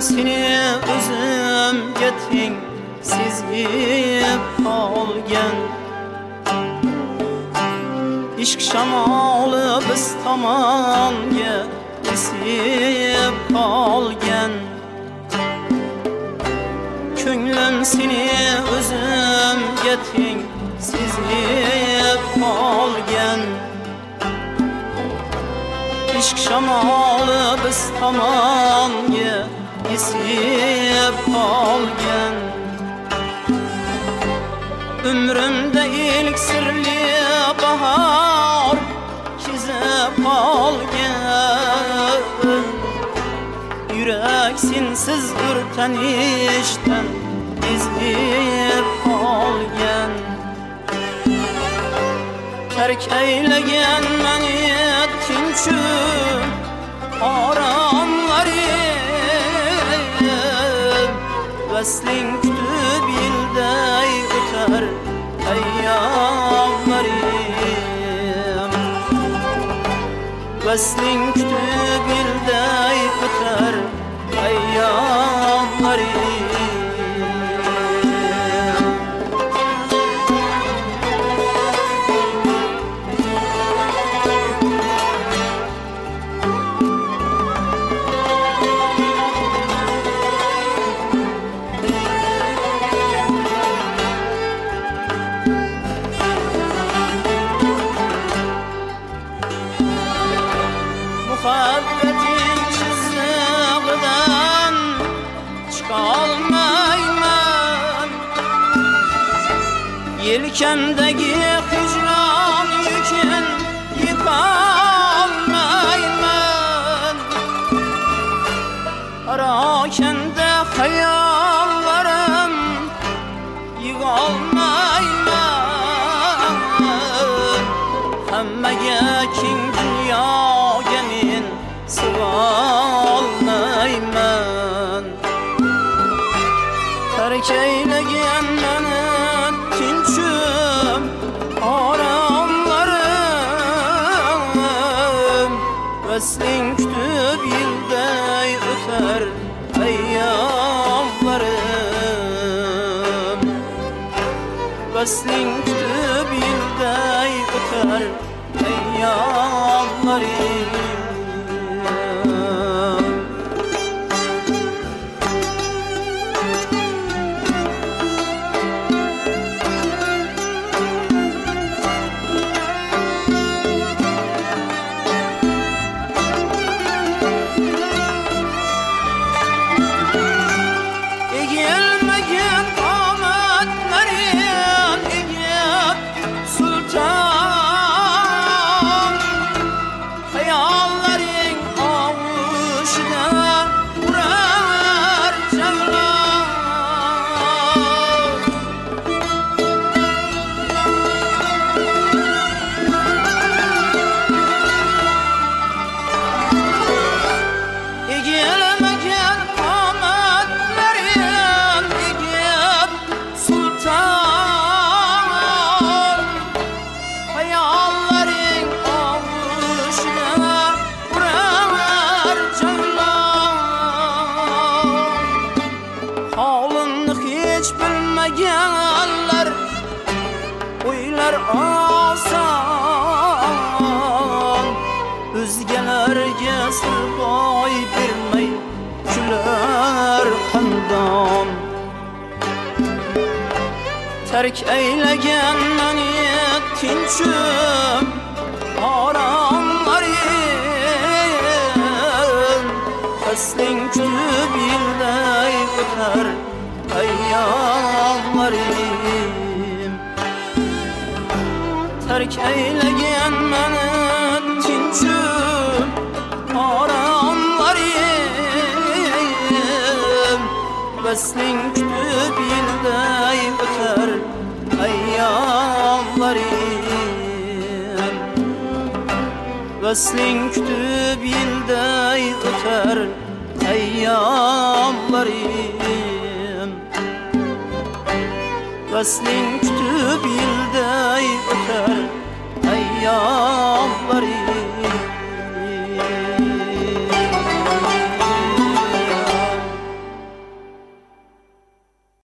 seni özümge teng sezip qolgan. İşq shamoli biz tomonga esib qolgan. Ko'nglim seni o'zimga teng sezib qolgan. İşq shamoli biz tomonga esib qolgan. Ömrümde ilk sirli bahar kezib qolgan. Yürek sensiz o'rtanishdan ezib qolgan. Terk eylegan meni tinchib oromlarim. Vasling kutib yilday o'tar ayyomlarim. Vasling kutib yilday o'tar ayyomlarim. Muhabbetin çizgidan çıkalmayman. Yelkemdeki hicran yükün yıkalmayman. Arakende hayallarım yıkalmayman. Hemmege king dünyaya men sığalmayman. Terk eylegan meni tinchib oromlarim. Vasling kutib yilday o'tar ayyomlarim. Vasling kutib yilday o'tar ayyomlarim. Hiç bilmeyenler oylar asan. Özgelerge sır boy bermey güler xandon. Terk eylegan meni tinchib oromlarim. Vasling kutib yilday o'tar ayyomlarim. Terk eylegan meni tinchib oromlarim. Vasling kutib yilday o'tar ayyomlarim. Vasling kutib yilday o'tar ayyomlarim. Vasling kutib yilday o'tar ayyomlarim.